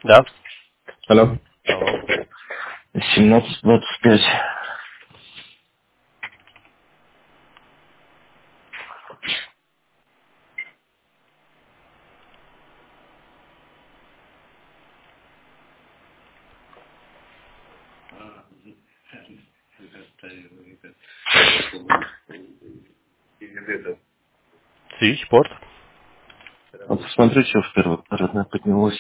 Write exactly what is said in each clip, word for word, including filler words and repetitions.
Да. Алло. Алло. семнадцать двадцать пять. Switch, порт. Вот посмотри, что в первый родная поднялось.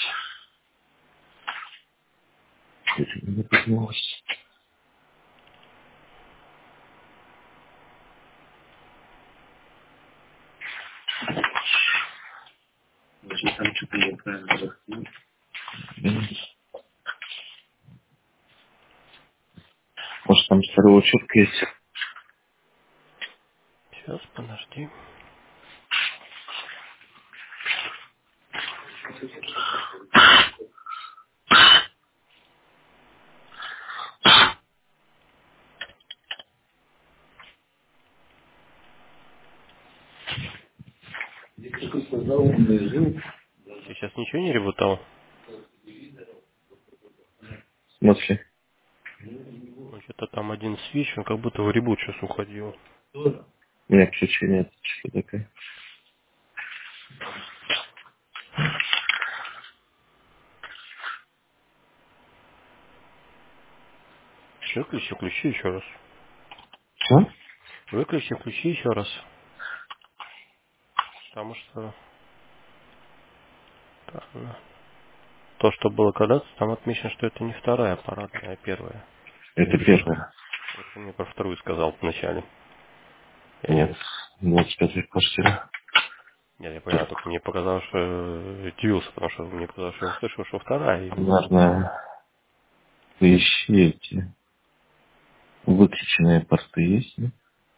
Или не поднялось. Значит, там что-то неправильно заходило. Может, там вторая учетка есть? Сейчас, подожди. Какой сказал, он лежит. Сейчас ничего не работало? В смысле? Ну, что-то там один свич, он как будто в ребут сейчас уходил. У меня ощущение, это что такое. Выключи, включи еще раз. Что? Выключи, включи еще раз. Потому что так, ну, то, что было когда-то, там отмечено, что это не вторая аппаратная, а первая. Это первое. Вот ты мне про вторую сказал вначале. Я не... Нет, двадцать пятая квартира. Нет, я понимаю, только мне показалось, что э, удивился, потому что мне показалось, что я услышал, что вторая именно. Наверное, поищи эти выключенные порты есть, нет?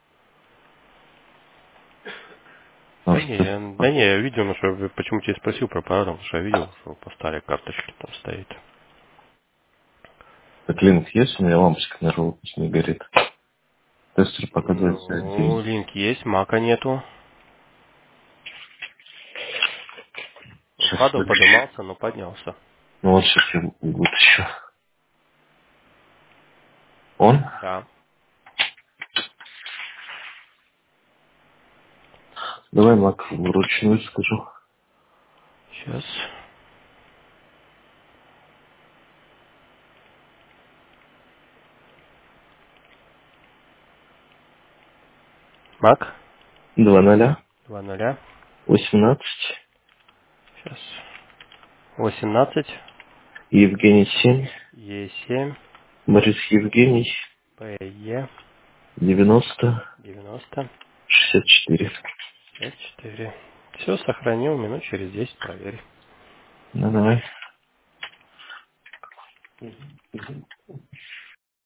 Да Потому не, что я, да не, я видел, ну что я почему тебя спросил про аппарат, потому что я видел, что по старой карточке там стоит. так линк есть, у меня лампочка на желтость не горит. Тестер показывается Ну, один. линк есть, мака нету. Он Сейчас падал, выключу. подымался, но поднялся. Ну вот сейчас я вытащу. Он? Да. Давай мак вручную скажу. Сейчас. Мак. Два ноля. Два ноля. Восемнадцать. Сейчас. Восемнадцать. Евгений семь. Е семь. Борис Евгений. П Е. Девяносто. девяносто. Шестьдесят четыре. Шесть четыре. Все, сохранил, минут через десять проверь. Ну давай.